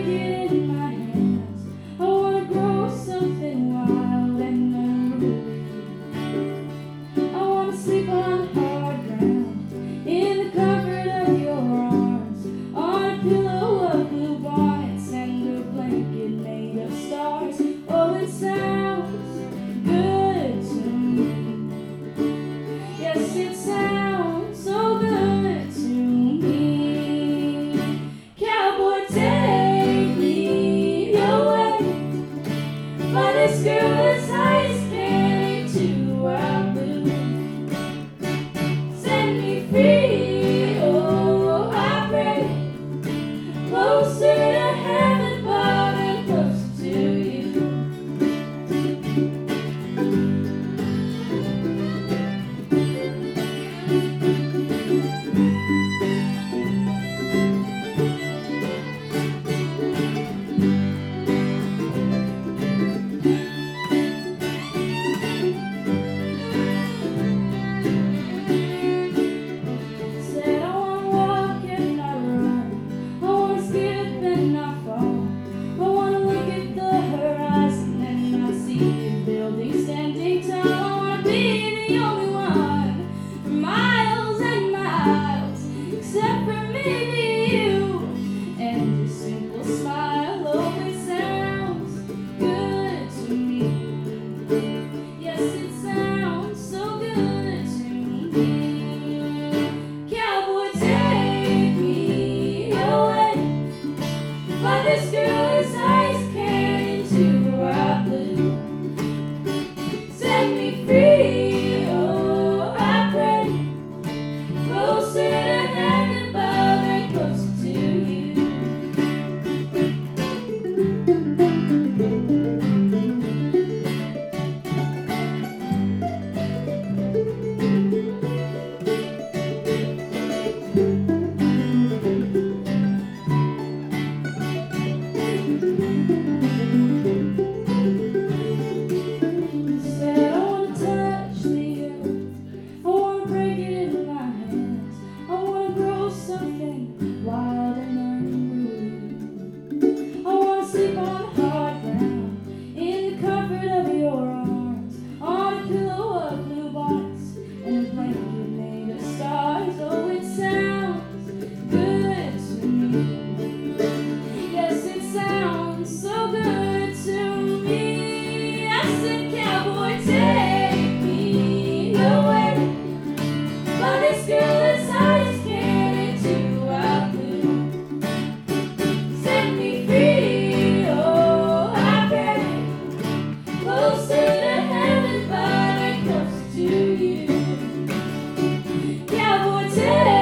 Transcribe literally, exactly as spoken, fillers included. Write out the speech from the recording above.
it in my hands. I wanna grow something wild and unruly. I wanna sleep on hard ground in the comfort of your arms, on a pillow of blue bonnets and a blanket made of stars. Oh, it sounds good to me. Yes, it sounds so good to me. Cowboy, take me away, for this girl is high as candy to our blue. Set me free, oh, I pray, closer to heaven, but and closer to you. Said I wanna walk and not run, I wanna skip and not fall, I wanna look at the horizon and not see a building standing tall. I wanna be the only one for miles and miles, except for maybe you and your simple smile. Oh, it sounds good to me. Yes, it sounds so good to me. Cowboy, take me away, for this girl is high as candy to our blue. Set me free, oh, I pray, closer to heaven above and closer to you. Said I wanna touch the earth, I wanna break it in my hands, I wanna grow something wild and unruly. I wanna sleep on hard ground in the comfort of your arms, on a pillow of blue bonnets and a blanket made of stars. Oh, it sounds good to me. Yes, it sounds so good to me. I said, cowboy, take me away, for this girl is high as candy to our blue. Set me free, oh, I pray, closer to heaven, but and closer to you. Cowboy, take